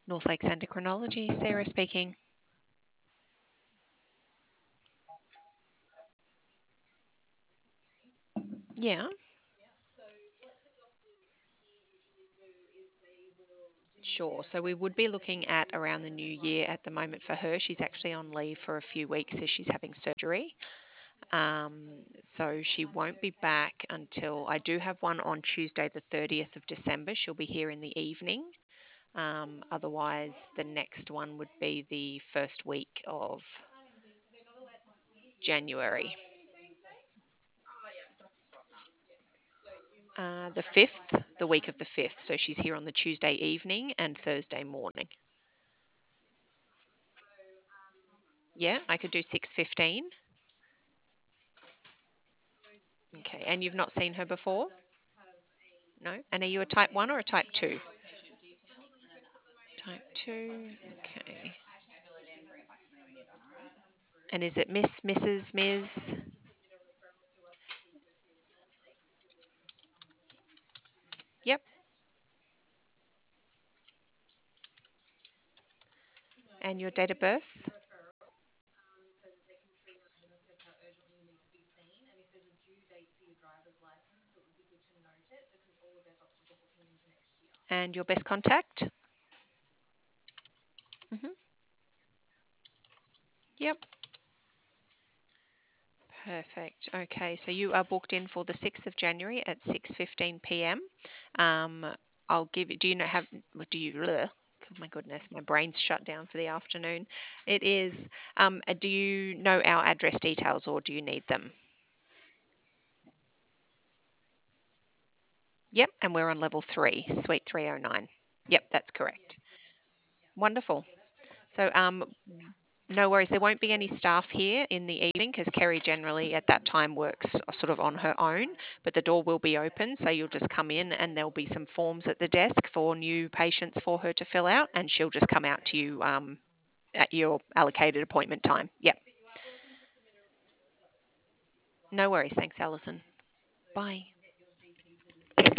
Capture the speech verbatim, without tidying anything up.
North Lakes Endocrinology, Sarah speaking. Yeah, sure. So we would be looking at around the new year at the moment for her. She's actually on leave for a few weeks as she's having surgery. Um, so she won't be back until I do have one on Tuesday, the thirtieth of December. She'll be here in the evening. Um, otherwise, the next one would be the first week of January. Uh, the fifth, the week of the fifth. So she's here on the Tuesday evening and Thursday morning. Yeah, I could do six fifteen. Okay, and you've not seen her before? No? And are you a type one or a type two? Type two, okay. And is it Miss, Missus, Miz? Yep. And your date of birth? And your best contact? Hmm. Yep. Perfect. Okay, so you are booked in for the sixth of January at six fifteen p m. Um, I'll give you, do you know, have, do you, ugh, oh my goodness, my brain's shut down for the afternoon. It is, um, uh, do you know our address details or do you need them? Yep, and we're on level three, suite three oh nine. Yep, that's correct. Wonderful. So, um, no worries. There won't be any staff here in the evening because Kerry generally at that time works sort of on her own, but the door will be open. So you'll just come in and there'll be some forms at the desk for new patients for her to fill out, and she'll just come out to you um, at your allocated appointment time. Yep. No worries. Thanks, Alison. Bye.